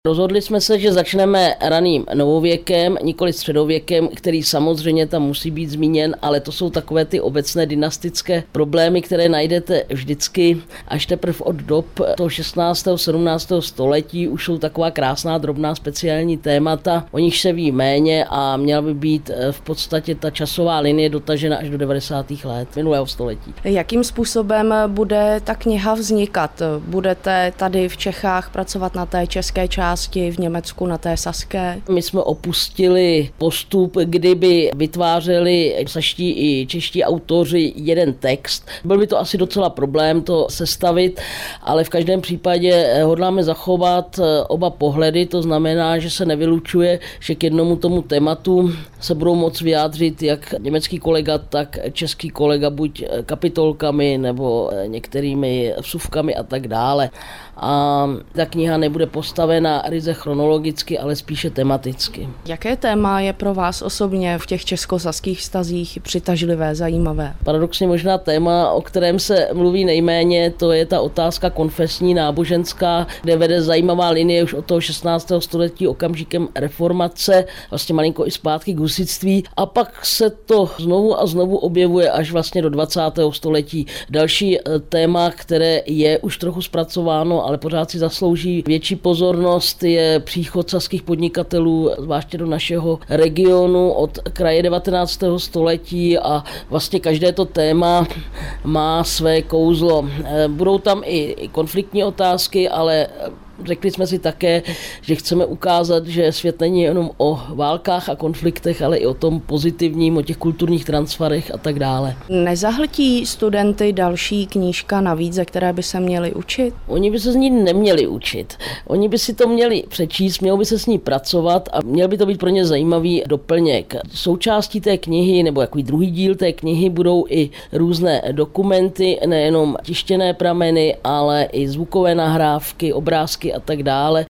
Rozhodli jsme se, že začneme raným novověkem, nikoli středověkem, který samozřejmě tam musí být zmíněn, ale to jsou takové ty obecné dynastické problémy, které najdete vždycky až teprve od dob toho 16. 17. století. Už jsou taková krásná, drobná speciální témata, o nich se ví méně a měla by být v podstatě ta časová linie dotažena až do 90. let minulého století. Jakým způsobem bude ta kniha vznikat? Budete tady v Čechách pracovat na té české části, v Německu na té saské? My jsme opustili postup, kdyby vytvářeli saští i čeští autoři jeden text. Byl by to asi docela problém to sestavit, ale v každém případě hodláme zachovat oba pohledy, to znamená, že se nevylučuje, že k jednomu tomu tématu se budou moct vyjádřit jak německý kolega, tak český kolega, buď kapitolkami nebo některými vsuvkami a tak dále. A ta kniha nebude postavena ryze chronologicky, ale spíše tematicky. Jaké téma je pro vás osobně v těch českosaských vztazích přitažlivé, zajímavé? Paradoxně možná téma, o kterém se mluví nejméně, to je ta otázka konfesní, náboženská, kde vede zajímavá linie už od toho 16. století okamžikem reformace, vlastně malinko i zpátky k husitství, a pak se to znovu a znovu objevuje až vlastně do 20. století. Další téma, které je už trochu zpracováno, ale pořád si zaslouží větší pozornost, je příchod saských podnikatelů, zvláště do našeho regionu od kraje 19. století, a vlastně každé to téma má své kouzlo. Budou tam i konfliktní otázky, ale řekli jsme si také, že chceme ukázat, že svět není jenom o válkách a konfliktech, ale i o tom pozitivním, o těch kulturních transferech a tak dále. Nezahltí studenty další knížka navíc, ze které by se měli učit? Oni by se z ní neměli učit. Oni by si to měli přečíst, mělo by se s ní pracovat a měl by to být pro ně zajímavý doplněk. Součástí té knihy, nebo jaký druhý díl té knihy, budou i různé dokumenty, nejenom tištěné prameny, ale i zvukové nahrávky, obrázky a tak dále.